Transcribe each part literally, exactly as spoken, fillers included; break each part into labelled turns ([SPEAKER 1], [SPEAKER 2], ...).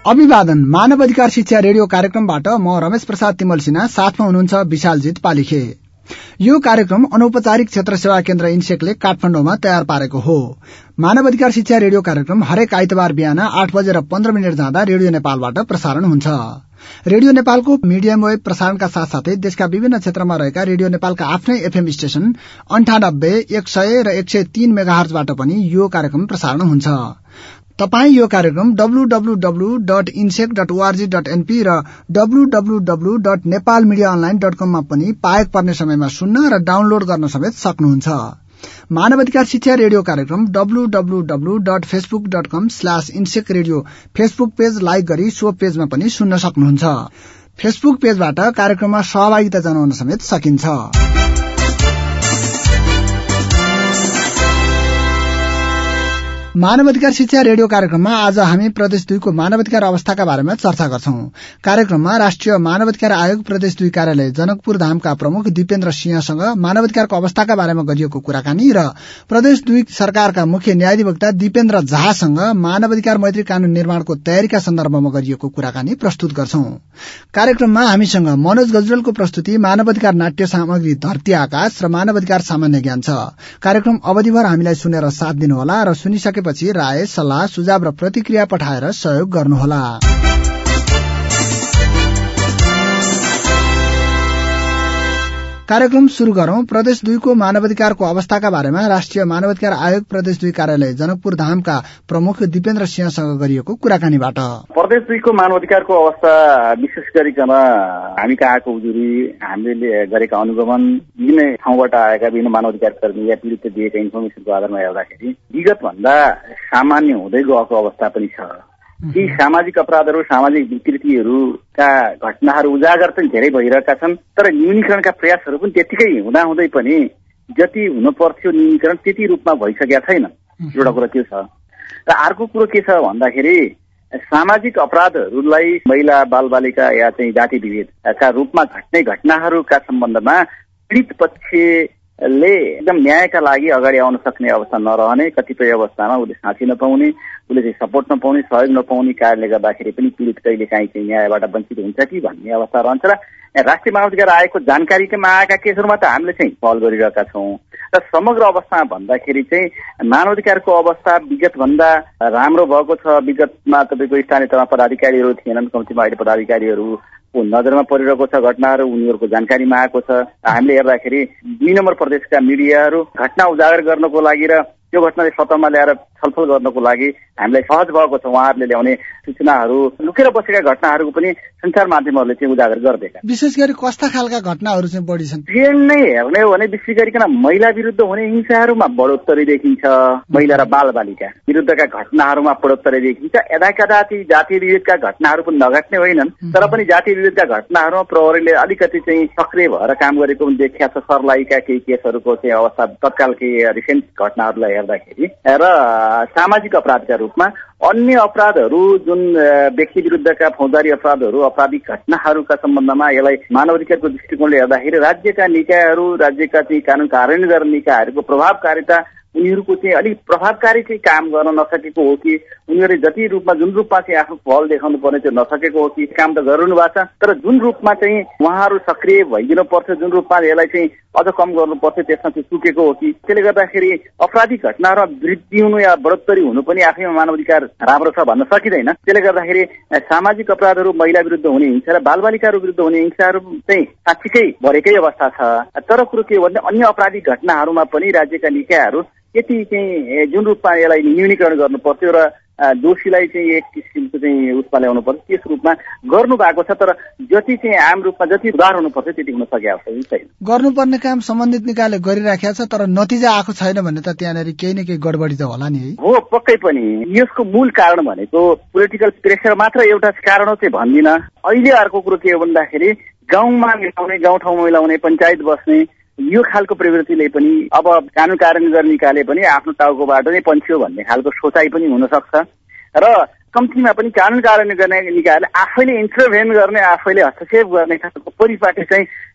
[SPEAKER 1] अभिवादन मानव अधिकार शिक्षा रेडियो कार्यक्रमबाट म रमेश प्रसाद तिमल सिन्हा, साथमा हुनुहुन्छ विशालजित पालिखे। यो कार्यक्रम अनौपचारिक क्षेत्र सेवा केन्द्र इन्सेकले काठमाडौँमा तयार पारेको हो। मानव अधिकार शिक्षा रेडियो कार्यक्रम हरेक आइतबार बिहान आठ बजेर पन्ध्र मिनट जाँदा रेडियो नेपालबाट प्रसारण हुन्छ। रेडियो नेपालको मिडियम वेब प्रसारणका साथसाथै देशका विभिन्न क्षेत्रमा रहेका रेडियो नेपालका आफ्नै एफएम स्टेशन अन्ठानब्बे एक सय र एक सय तीन मेगाहर्जबाट पनि यो कार्यक्रम प्रसारण हुन्छ। तपाई यो कार्यक्रम W W W dot INSEC dot ORG dot NP र W W W dot Nepal media online dot कममा पनि पाएक पर्ने समयमा सुन्न र डाउनलोड गर्न समेत सक्नुहुन्छ। मानव अधिकार शिक्षा रेडियो कार्यक्रम W W W dot Facebook dot com slash INSEC radio Facebook page like गरी सो पेजमा पनि सुन्न सक्नुहुन्छ। फेसबुक पेजबाट कार्यक्रममा सहभागिता जनाउन समेत सकिन्छ। मानव अधिकार शिक्षा रेडियो कार्यक्रममा आज हामी प्रदेश दुईको मानवाधिकार अवस्थाका बारेमा चर्चा गर्छौं। कार्यक्रममा राष्ट्रिय मानवाधिकार आयोग प्रदेश दुई कार्यालय जनकपुर धामका प्रमुख दिपेन्द्र सिंहसँग मानवाधिकारको अवस्थाका बारेमा गरिएको कुराकानी र प्रदेश दुई सरकारका मुख्य न्यायाधिवक्ता दिपेन्द्र झासँग मानवाधिकार मैत्री कानून निर्माणको तयारीका सन्दर्भमा गरिएको कुराकानी प्रस्तुत गर्छौं। कार्यक्रममा हामीसँग मनोज गजरेलको प्रस्तुति मानवाधिकार नाट्य सामग्री धरती आकाश र मानवाधिकार सामान्य ज्ञान छ। कार्यक्रम अवधिभर हामीलाई सुनेर साथ दिनुहोला र सुनिसके पछि राय सल्लाह सुझाव र प्रतिक्रिया पठाएर सहयोग गर्नुहोला। कार्यक्रम शुरू गरौं। प्रदेश दुईको मानवाधिकारको अवस्थाका बारेमा राष्ट्रिय मानवाधिकार आयोग प्रदेश दुई कार्यालय जनकपुर धामका प्रमुख दिपेन्द्र सिंहसँग गरिएको कुराकानीबाट।
[SPEAKER 2] प्रदेश दुईको मानवाधिकारको अवस्था विशेष गरिकन हामी कहाँको उजुरी, हामीले गरेका अनुगमन, विभिन्न ठाउँबाट आएका विभिन्न मानवाधिकार कर्मी या पीडितले दिएका इन्फर्मेसनको आधारमा हेर्दाखेरि विगत भन्दा सामान्य हुँदै गएको अवस्था पनि छ। यी सामाजिक अपराधहरू, सामाजिक विकृतिहरूका घटनाहरू उजागर पनि धेरै भइरहेका छन्, तर न्यूनीकरणका प्रयासहरू पनि त्यतिकै हुँदाहुँदै पनि जति हुन पर्थ्यो न्यूनीकरण त्यति रूपमा भइसकेका छैन। एउटा कुरा त्यो छ। र अर्को कुरो के छ भन्दाखेरि सामाजिक अपराधहरूलाई महिला बालबालिका या चाहिँ जाति विभेदका रूपमा घट्ने घटनाहरूका सम्बन्धमा पीडित पक्षले एकदम न्यायका लागि अगाडि आउन सक्ने अवस्था नरहने, कतिपय अवस्थामा उसले साथी नपाउने, उसले चाहिँ सपोर्ट नपाउने, सहयोग नपाउने कारणले गर्दाखेरि पनि पीडित कहिले काहीँ चाहिँ न्यायबाट वञ्चित हुन्छ कि भन्ने अवस्था रहन्छ। र राष्ट्रिय मानवाधिकार आयोगको जानकारीमा आएका केसहरूमा त हामीले चाहिँ पहल गरिरहेका छौँ। र समग्र अवस्थामा भन्दाखेरि चाहिँ मानवाधिकारको अवस्था विगतभन्दा राम्रो भएको छ। विगतमा तपाईँको स्थानीय तहमा पदाधिकारीहरू थिएनन्, कम्तीमा अहिले पदाधिकारीहरूको नजरमा परिरहेको छ घटनाहरू, उनीहरूको जानकारीमा आएको छ। हामीले हेर्दाखेरि दुई नम्बर प्रदेशका मिडियाहरू घटना उजागर गर्नको लागि र त्यो घटनाले सतहमा ल्याएर छलफल गर्नको लागि हामीलाई सहज भएको छ। उहाँहरूले ल्याउने सूचनाहरू, लुकेर बसेका घटनाहरूको पनि सञ्चार माध्यमहरूले चाहिँ उजागर गर्दैछन्।
[SPEAKER 1] विशेष गरी कस्ता खालका घटनाहरू चाहिँ बढी छन्?
[SPEAKER 2] ट्रेन्ड नै हेर्ने हो भने विशेष गरिकन महिला विरुद्ध हुने हिंसाहरूमा बढोत्तरी देखिन्छ। महिला र बालबालिका विरुद्धका घटनाहरूमा बढोत्तरी देखिन्छ। यदाकदाति जातीय विभेदका घटनाहरू पनि नघट्ने होइनन्, तर पनि जातीय विभेदका घटनाहरूमा प्रहरीले अलिकति चाहिँ सक्रिय भएर काम गरेको पनि देखिया छ। सर्लाहीका केही केसहरूको चाहिँ अवस्था तत्काल केही रिसेन्ट घटनाहरूलाई हेर्दाखेरि र सामाजिक अपराधका रूपमा अन्य अपराधहरू जुन व्यक्ति विरुद्धका फौजदारी अपराधहरू, आपराधिक घटनाहरूका सम्बन्धमा यसलाई मानवाधिकारको दृष्टिकोणले हेर्दाखेरि राज्यका निकायहरू, राज्यका चाहिँ कानून कार्यान्वयन गर्ने निकायहरूको प्रभावकारिता, उनीहरूको चाहिँ अलिक प्रभावकारी चाहिँ काम गर्न नसकेको हो कि उनीहरूले जति रूपमा जुन रूपमा चाहिँ आफ्नो फल देखाउनु पर्ने त्यो नसकेको हो कि काम त गरिरहनु भएको छ, तर जुन रूपमा चाहिँ उहाँहरू सक्रिय भइदिनु पर्थ्यो, जुन रूपमा यसलाई चाहिँ अझ कम गर्नु पर्थ्यो त्यसमा चाहिँ चुकेको हो कि त्यसले गर्दाखेरि अपराधिक घटनाहरूमा वृद्धि हुनु या बढोत्तरी हुनु पनि आफैमा मानवाधिकार राम्रो छ भन्न सकिँदैन। त्यसले गर्दाखेरि सामाजिक अपराधहरू, महिला विरुद्ध हुने हिंसा र बालबालिकाहरू विरुद्ध हुने हिंसाहरू चाहिँ साँच्चीकै बढेकै अवस्था छ। तर कुरो के हो भने अन्य अपराधिक घटनाहरूमा पनि राज्यका निकायहरू यति चाहिँ जुन रूपमा यसलाई न्यूनीकरण गर्नु पर्थ्यो र दोषीलाई चाहिँ एक किसिमको चाहिँ उसमा ल्याउनु पर्थ्यो त्यस रूपमा गर्नु भएको छ, तर जति चाहिँ आम रूपमा जति सुधार हुनु पर्थ्यो त्यति हुन सकेको छैन।
[SPEAKER 1] गर्नुपर्ने काम सम्बन्धित निकायले गरिराखेको छ, तर नतिजा आएको छैन भने त त्यहाँनिर केही न केही गडबडी त होला नि है?
[SPEAKER 2] हो, पक्कै पनि। यसको मूल कारण भनेको पोलिटिकल प्रेसर मात्र एउटा कारण हो चाहिँ भन्दिनँ। अहिले अर्को कुरो के हो भन्दाखेरि गाउँमा मिलाउने, गाउँठाउँमा मिलाउने, पञ्चायत बस्ने यो खालको प्रवृत्तिले पनि अब कानून कार्यान्वयन गर्ने निकायले पनि आफ्नो टाउकोबाट नै पन्छ्यो भन्ने खालको सोचाइ पनि हुन सक्छ। र कम्तीमा पनि कानून कार्यान्वयन गर्ने निकायले आफैले इन्टरभेन गर्ने, आफैले हस्तक्षेप गर्ने खालको परिपाटी चाहिँ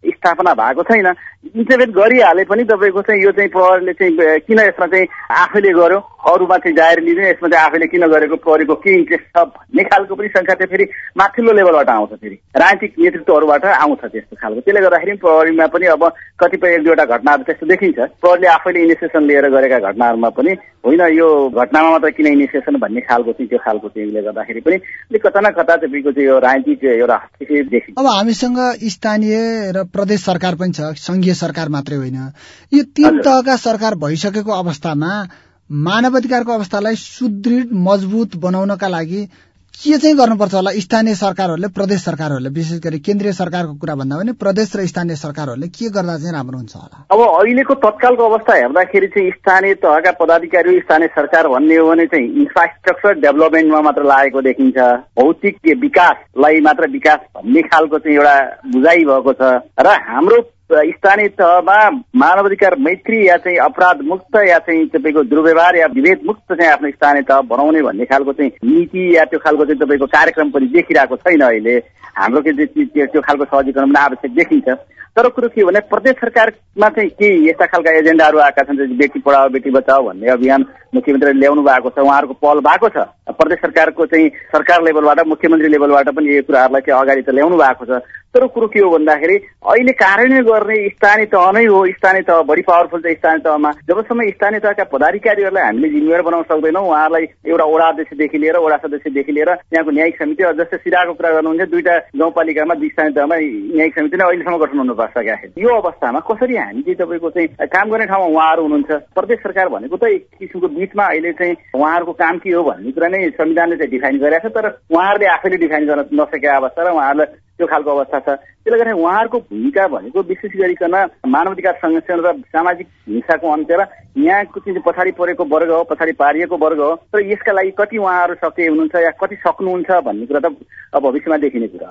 [SPEAKER 2] स्थापना भएको छैन। इन्टरभेट गरिहाले पनि तपाईँको चाहिँ यो चाहिँ प्रहरीले चाहिँ किन यसमा चाहिँ आफैले गर्यो, अरूमा चाहिँ जाहेर लिने, यसमा चाहिँ आफैले किन गरेको, प्रहरीको के इन्ट्रेस्ट छ भन्ने खालको पनि शङ्का चाहिँ फेरि माथिल्लो लेभलबाट आउँछ, फेरि राजनीतिक नेतृत्वहरूबाट आउँछ त्यस्तो खालको। त्यसले गर्दाखेरि प्रहरीमा पनि अब कतिपय एक दुईवटा घटनाहरू त्यस्तो देखिन्छ। प्रहरीले आफैले इनिसिएसन लिएर गरेका घटनाहरूमा पनि होइन यो घटनामा मात्र किन इनिसिएसन भन्ने खालको चाहिँ त्यो खालको चाहिँले गर्दाखेरि पनि अलिक कता न कता तपाईँको चाहिँ यो राजनीतिक एउटा हस्तक्षेप देखिन्छ।
[SPEAKER 1] अब हामीसँग स्थानीय र प्रदेश सरकार पनि छ, संघीय सरकार मात्रै होइन। यो तीन तहका सरकार भइसकेको अवस्थामा मानवाधिकारको अवस्थालाई सुदृढ मजबुत बनाउनका लागि के चाहिँ गर्नुपर्छ होला स्थानीय सरकारहरूले, प्रदेश सरकारहरूले, विशेष गरी केन्द्रीय सरकारको कुरा भन्दा पनि प्रदेश र स्थानीय सरकारहरूले के गर्दा चाहिँ राम्रो हुन्छ होला?
[SPEAKER 2] अब अहिलेको तत्कालको अवस्था हेर्दाखेरि चाहिँ स्थानीय तहका पदाधिकारी, स्थानीय सरकार भन्ने हो भने चाहिँ इन्फ्रास्ट्रक्चर डेभलपमेन्टमा मात्र लागेको देखिन्छ, भौतिक विकासलाई मात्र विकास भन्ने खालको चाहिँ एउटा बुझाइ भएको छ। र हाम्रो स्थानीय तहमा मानवाधिकार मैत्री या चाहिँ अपराध मुक्त या चाहिँ तपाईँको दुर्व्यवहार या विभेद मुक्त चाहिँ आफ्नो स्थानीय तह बनाउने भन्ने खालको चाहिँ नीति या त्यो खालको चाहिँ तपाईँको कार्यक्रम पनि देखिरहेको छैन। अहिले हाम्रो के त्यो खालको सहजीकरण पनि आवश्यक देखिन्छ। तर कुरो के हो भने प्रदेश सरकारमा चाहिँ केही यस्ता खालका एजेन्डाहरू आएका छन्, जस्तै बेटी पढाओ बेटी बचाओ भन्ने अभियान मुख्यमन्त्रीले ल्याउनु भएको छ, उहाँहरूको पहल भएको छ। प्रदेश सरकारको चाहिँ सरकार लेभलबाट, मुख्यमन्त्री लेभलबाट पनि यो कुराहरूलाई चाहिँ अगाडि त ल्याउनु भएको छ। तर कुरो के हो भन्दाखेरि अहिले कार्यान्वयन गर्ने स्थानीय तह नै हो। स्थानीय तह बढी पावरफुल छ। स्थानीय तहमा जबसम्म स्थानीय तहका पदाधिकारीहरूलाई हामीले जिम्मेवार बनाउन सक्दैनौँ, उहाँहरूलाई एउटा वडा अध्यक्षदेखि लिएर वडा सदस्यदेखि लिएर यहाँको न्यायिक समिति, जस्तै सिराको कुरा गर्नुहुन्छ, दुईटा गाउँपालिकामा स्थानीय तहमा न्यायिक समिति नै अहिलेसम्म गठन हुनु सकेका छैन। यो अवस्थामा कसरी हामी चाहिँ तपाईँको चाहिँ काम गर्ने ठाउँमा उहाँहरू हुनुहुन्छ। प्रदेश सरकार भनेको त एक किसिमको बिचमा अहिले चाहिँ उहाँहरूको काम के हो भन्ने कुरा नै संविधानले चाहिँ डिफाइन गरेको छ, तर उहाँहरूले आफैले डिफाइन गर्न नसकेका अवस्था र उहाँहरूलाई त्यो खालको अवस्था छ। त्यसले गर्दा उहाँहरूको भूमिका भनेको विशेष गरिकन मानवाधिकार संरक्षण र सामाजिक हिंसाको अन्त्य र यहाँको चाहिँ पछाडि परेको वर्ग हो, पछाडि पारिएको वर्ग हो। तर यसका लागि कति उहाँहरू सक्रिय हुनुहुन्छ या कति सक्नुहुन्छ भन्ने कुरा त अब भविष्यमा देखिने कुरा।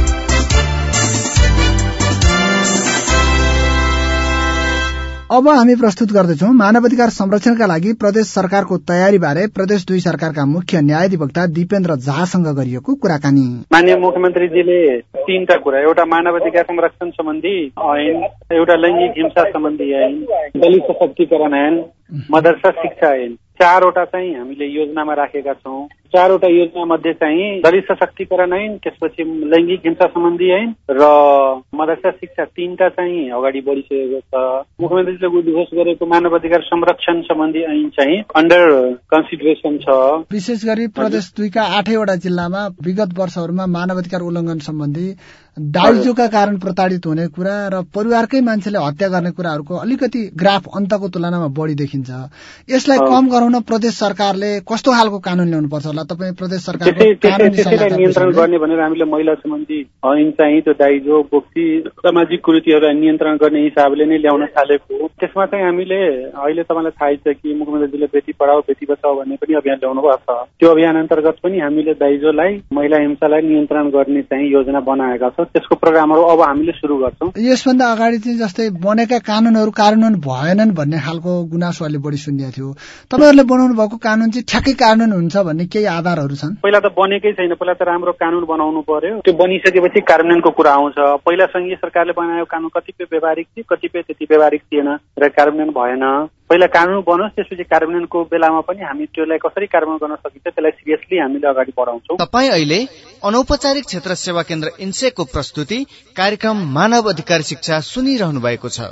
[SPEAKER 1] अब हामी प्रस्तुत गर्दैछौँ मानवाधिकार संरक्षणका लागि प्रदेश सरकारको तयारी बारे प्रदेश दुई सरकारका मुख्य न्यायाधिवक्ता दिपेन्द्र झासँग गरिएको कुराकानी।
[SPEAKER 3] माननीय मुख्यमन्त्रीजीले तीनटा कुरा, एउटा मानवाधिकार संरक्षण सम्बन्धी ऐन, एउटा लैङ्गिक हिंसा सम्बन्धी ऐन, दलित सशक्तिकरण ऐन, मदरसा शिक्षा ऐन, चारवटा चाहिँ हामीले योजनामा राखेका छौँ। चारवटा योजना मध्ये चाहिँ दलित सशक्तिकरण ऐन, त्यसपछि लैङ्गिक हिंसा सम्बन्धी ऐन र मदरसा शिक्षा तीनटा चाहिँ अगाडि बढिसकेको छ। मुख्यमन्त्रीले उद्घोष गरेको मानवाधिकार संरक्षण सम्बन्धी ऐन चाहिँ अन्डर कन्सिडरेसन छ।
[SPEAKER 1] विशेष गरी प्रदेश दुईका आठैवटा जिल्लामा विगत वर्षहरूमा मानवाधिकार उल्लङ्घन सम्बन्धी दाइजोका कारण प्रताडित हुने कुरा र परिवारकै मान्छेले हत्या गर्ने कुराहरूको अलिकति ग्राफ अन्तको तुलनामा बढी देखिन्छ। यसलाई कम गराउन प्रदेश सरकारले कस्तो खालको कानून ल्याउनुपर्छ होला? तपाईँ प्रदेश सरकारको
[SPEAKER 3] त्यसैलाई नियन्त्रण गर्ने भनेर हामीले महिला सम्बन्धी ऐन चाहिँ त्यो दाइजो बोक्सी सामाजिक कुरीतिहरूलाई नियन्त्रण गर्ने हिसाबले नै ल्याउन थालेको। त्यसमा चाहिँ हामीले अहिले तपाईँलाई थाहै छ कि मुख्यमन्त्रीले बेटी पढाओ बेटी बचाओ भन्ने पनि अभियान ल्याउनु भएको छ। त्यो अभियान अन्तर्गत पनि हामीले दाइजोलाई, महिला हिंसालाई नियन्त्रण गर्ने चाहिँ योजना बनाएका छौँ। त्यसको प्रोग्रामहरू अब हामीले सुरु गर्छौँ।
[SPEAKER 1] यसभन्दा अगाडि चाहिँ जस्तै बनेका कानूनहरू कार्यान्वयन भएनन् भन्ने खालको गुनासो अलि बढी सुनिएको थियो। तपाईँहरूले बनाउनु भएको कानून चाहिँ ठ्याक्कै कार्यान्वयन हुन्छ भन्ने केही आधारहरू छन्?
[SPEAKER 3] पहिला त बनेकै छैन, पहिला त राम्रो कानून बनाउनु पर्यो। त्यो बनिसकेपछि कार्यान्वयनको कुरा आउँछ। पहिला संघीय सरकारले बनाएको कानून कतिपय व्यवहारिक थियो, कतिपय त्यति व्यवहारिक थिएन र कार्यान्वयन भएन। पहिला कानून बनोस्, त्यसपछि कार्यान्वयनको बेलामा पनि हामी त्यसलाई कसरी कार्यान्वयन गर्न सकिन्छ त्यसलाई सिरियसली हामीले अगाडि बढाउँछौँ।
[SPEAKER 4] तपाईँ अहिले अनौपचारिक क्षेत्र सेवा केन्द्र इन्सेको प्रस्तुति कार्यक्रम मानव अधिकार शिक्षा सुनिरहनु भएको छ।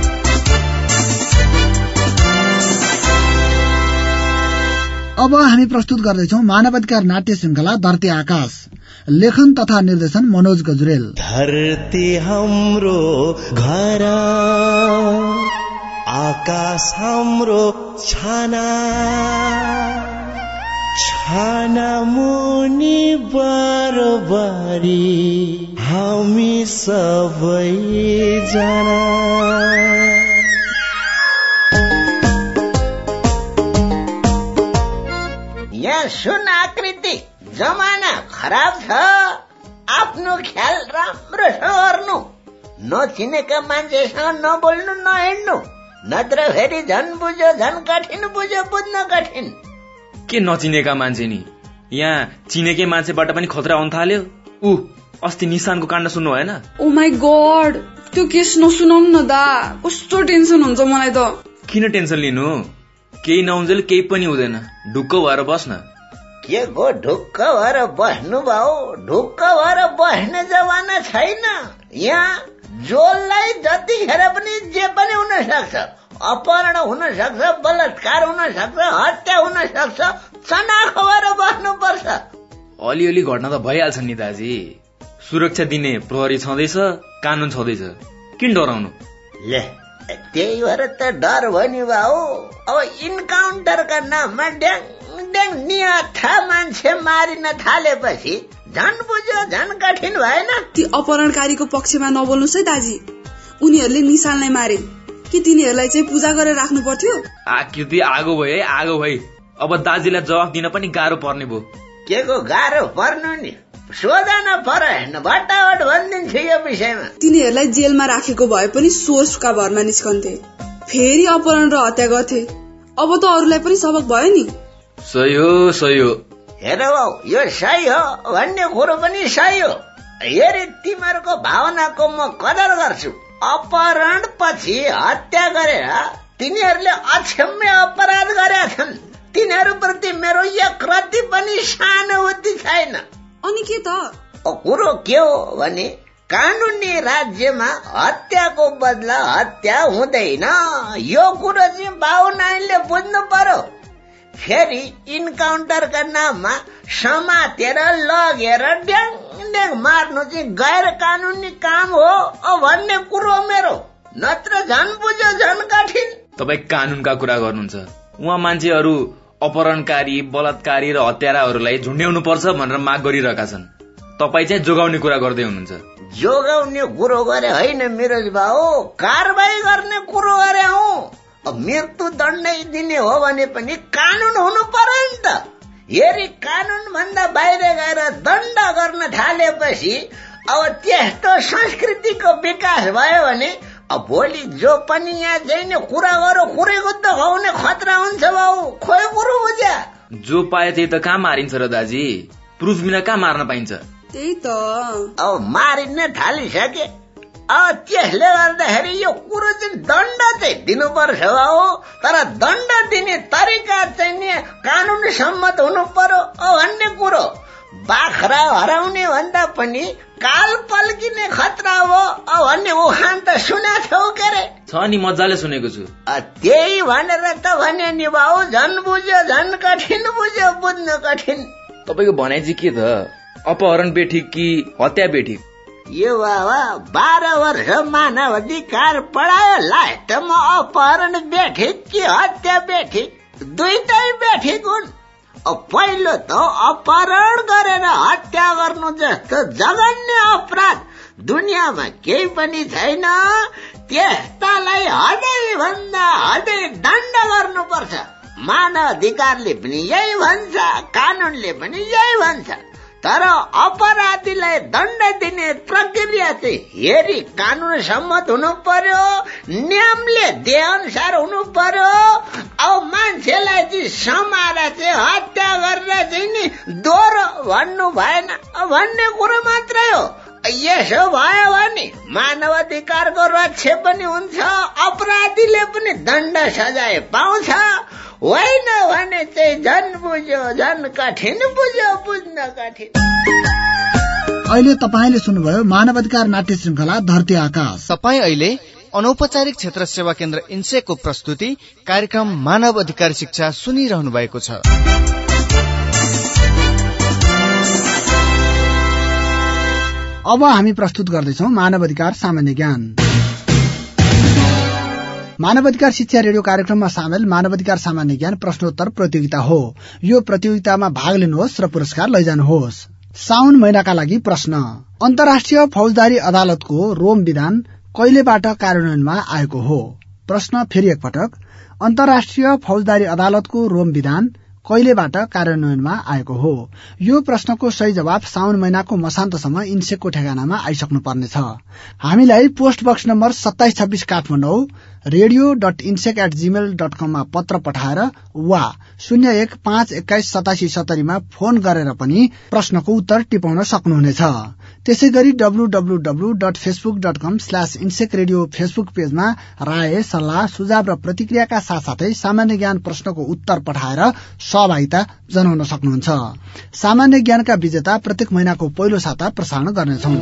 [SPEAKER 1] अब हामी प्रस्तुत गर्दैछौँ मानवाधिकार नाट्य श्रृंखला धरती आकाश। लेखन तथा निर्देशन मनोज गजुरेल।
[SPEAKER 5] धरती हाम्रो घर, आकाश हाम्रो छाना, छाना मुनि बरबारी हामी सबै जना।
[SPEAKER 6] यहाँ सुन आकृति, जमाना खराब छ, आफ्नो ख्याल राम्रोसँग गर्नु, नचिनेका मान्छेसँग नबोल्नु नहिँड्नु, नत्र फेरि झन् बुझ्यो झन् कठिन बुझ्यो बुझ्न कठिन।
[SPEAKER 7] के नचिनेका मान्छे नि, यहाँ चिनेकै मान्छेबाट पनि खतरा आउन थाल्यो। ऊ अस्ति निशानको काण्ड सुन्नु भएन?
[SPEAKER 8] ओ माई गॉड, त्यो केस नसुनाउनु न दा, कस्तो टेन्सन हुन्छ मलाई त।
[SPEAKER 7] किन टेन्सन लिनु, केही नहुन्जेल केही पनि हुँदैन, ढुक्क भएर बस्न।
[SPEAKER 6] के को ढुक्क भएर बस्नु भाउ? ढुक्क भएर बस्ने जमाना छैन यहाँ। जोलाई जतिखेर पनि जे पनि हुन सक्छ, अपहरण हुन सक्छ, बलात्कार हुन सक्छ, हत्या हुन सक्छ, चनाखो भएर बस्नु पर्छ।
[SPEAKER 7] अलिअलि घटना त भइहाल्छ नि दाजी, सुरक्षा दिने प्रहरी छँदैछ, कानून छँदैछ, किन डराउनु?
[SPEAKER 6] ले त्यही भएर त डर भयो नि भाउ। अब इन्काउन्टरका नाममा ड्याङ ड्याङ निहत्था मान्छे मारिन थालेपछि झन् बुझ्यो झन् कठिन भएन?
[SPEAKER 8] ती अपहरणकारीको पक्षमा नबोल्नुस् है दाजी, उनीहरूले निशाललाई मारे कि तिनीहरूलाई चाहिँ पूजा गरेर राख्नु पर्थ्यो?
[SPEAKER 7] आकृति आगो भयो है, आगो भयो। अब दाजीलाई जवाफ दिन पनि गाह्रो पर्ने भयो।
[SPEAKER 6] के को गाह्रो पर्नु नि, सोधन पर हेर्न भट्टाभट भनिदिन्छु यो विषयमा।
[SPEAKER 8] तिनीहरूलाई जेलमा राखेको भए पनि सोर्सका भरमा निस्कन्थे, फेरि अपहरण र हत्या गर्थे। अब त अरूलाई पनि सबक भयो नि।
[SPEAKER 7] सही हो, सही हो।
[SPEAKER 6] हेर बाउ, यो सही हो भन्ने कुरो पनि सही हो। हेरे तिमीहरूको भावनाको म कदर गर्छु। अपहरण पछि हत्या गरेर तिनीहरूले अक्षम्य अपराध गरेका छन्। तिनीहरूप्रति मेरो एक रति पनि सहानुभूति छैन।
[SPEAKER 8] अनि के त?
[SPEAKER 6] कुरो के हो भने कानूनी राज्यमा हत्याको बदला हत्या हुँदैन। यो कुरो चाहिँ बाउ नानीले बुझ्नु पर्यो। फेरि इन्काउन्टरका नाममा समातेर लगेर ड्याङ ड्याङ मार्नु चाहिँ गैर कानूनी काम हो भन्ने कुरो मेरो, नत्र झन् बुझ्यो झन् कठिन।
[SPEAKER 7] तपाई कानूनका कुरा गर्नुहुन्छ, उहाँ मान्छेहरू अपहरणकारी, बलात्कारी र हत्याराहरूलाई झुन्ड्याउनु पर्छ भनेर माग गरिरहेका छन्। तपाई चाहिँ जोगाउने कुरा गर्दै हुनुहुन्छ।
[SPEAKER 6] जोगाउने कुरो गरे होइन मिरज बाबु, कारबाही गर्ने कुरो गरे हौ। अब मृत्यु दण्डै दिने हो भने पनि कानून हुनु पर्यो नि त। हेरी कानून भन्दा बाहिर गएर दण्ड गर्न थालेपछि अब त्यस्तो संस्कृतिको विकास भयो भने अब भोलि जो पनि यहाँ जैने कुरा गरो कुरेको त खुवाउने खतरा हुन्छ बाउ। खोइ कुरो बुझ्या,
[SPEAKER 7] जो पाए त्यही त कहाँ मारिन्छ र दाजी, प्रुफ बिना कहाँ मार्न पाइन्छ?
[SPEAKER 8] त्यही त
[SPEAKER 6] अब मारिन थालिसके। अब त्यसले गर्दाखेरि यो कुरो चाहिँ दण्ड चाहिँ दिनुपर्छ बाउ, तर दण्ड दिने तरिका चाहिँ नि कानून सम्मत हुनु पर्यो भन्ने कुरो। बाख्रा हराउने भन्दा पनि काल पल्किने खतरा हो भन्ने उखान त सुनेको छौ के रे?
[SPEAKER 7] छ नि, मजाले सुनेको छु।
[SPEAKER 6] त्यही भनेर त भने नि बाउ, झन् बुझ्यो झन् कठिन, बुझ्यो बुझ्नु कठिन।
[SPEAKER 7] तपाईको भनाइ चाहिँ के त? अपहरण बेठिक कि हत्या बेठिक?
[SPEAKER 6] यो बाबा बाह्र वर्ष मानव अधिकार पढायो, लास्टमा अपहरण बेठिक कि हत्या बेठिक, दुईटै बेठिक हुन्। पहिलो त अपहरण गरेर हत्या गर्नु जस्तो जघन्य अपराध दुनियाँमा केही पनि छैन। त्यस्तालाई हदै भन्दा हदै दण्ड गर्नुपर्छ। मानव अधिकारले पनि यही भन्छ, कानूनले पनि यही भन्छ। तर अपराधीलाई दण्ड दिने प्रक्रिया चाहिँ हेरी कानून सम्मत हुनु पर्यो, नियमले दिए अनुसार हुनु पर्यो। अब मान्छेलाई चाहिँ समाएर चाहिँ हत्या गरेर चाहिँ नि दोहोरो भन्नु भएन भन्ने कुरो मात्रै हो। यसो भयो भने मानव अधिकारको रक्षा पनि हुन्छ, अपराधीले पनि दण्ड सजाय पाउँछ। होइन भने चाहिँ झन् बुझ्यो झन् कठिन, बुझ्यो बुझ्न कठिन।
[SPEAKER 1] अहिले तपाईले सुन्नुभयो मानवाधिकार नाट्य श्रृंखला धरती आकाश।
[SPEAKER 4] तपाई अहिले अनौपचारिक क्षेत्र सेवा केन्द्र इन्सेको प्रस्तुति कार्यक्रम मानव अधिकार शिक्षा सुनिरहनु भएको छ।
[SPEAKER 1] अब हामी प्रस्तुत गर्दैछौ मानव अधिकार सामान्य ज्ञान। मानव अधिकार शिक्षा रेडियो कार्यक्रममा सामेल मानव अधिकार सामान्य ज्ञान प्रश्नोत्तर प्रतियोगिता हो। यो प्रतियोगितामा भाग लिनुहोस् र पुरस्कार लैजानुहोस्। साउन महिनाका लागि प्रश्न, अन्तर्राष्ट्रिय फौजदारी अदालतको रोम विधान कहिलेबाट कार्यान्वयनमा आएको हो? प्रश्न फेरि एकपटक, अन्तर्राष्ट्रिय फौजदारी अदालतको रोम विधान कहिलेबाट कार्यान्वयनमा आएको हो? यो प्रश्नको सही जवाब साउन महिनाको मसान्तसम्म इन्सेकको ठेगानामा आइसक्नु पर्नेछ। हामीलाई पोस्ट बक्स नम्बर सत्ताइस छब्बीस Kathmandu radio dot INSEC at Gmail dot कममा पत्र पठाएर वा शून्य एक पाँच एक्काइस सतासी सत्तरीमा फोन गरेर पनि प्रश्नको उत्तर टिपाउन सक्नुहुनेछ। त्यसै गरी W W W dot Facebook dot com slash INSEC radio Facebook पेजमा राय सल्लाह सुझाव र प्रतिक्रियाका साथसाथै सामान्य ज्ञान प्रश्नको उत्तर पठाएर सहभागिता जनाउन सक्नुहुन्छ। सामान्य ज्ञानका विजेता प्रत्येक महिनाको पहिलो साता प्रसारण गर्नेछौं।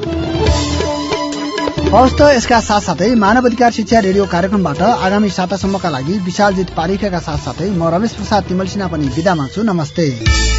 [SPEAKER 1] हवस् त यसका साथसाथै मानव अधिकार शिक्षा रेडियो कार्यक्रमबाट आगामी सातासम्मका लागि विशालजित पारिखेका साथसाथै म रमेश प्रसाद तिमल सिन्हा पनि बिदा माग्छु। नमस्ते।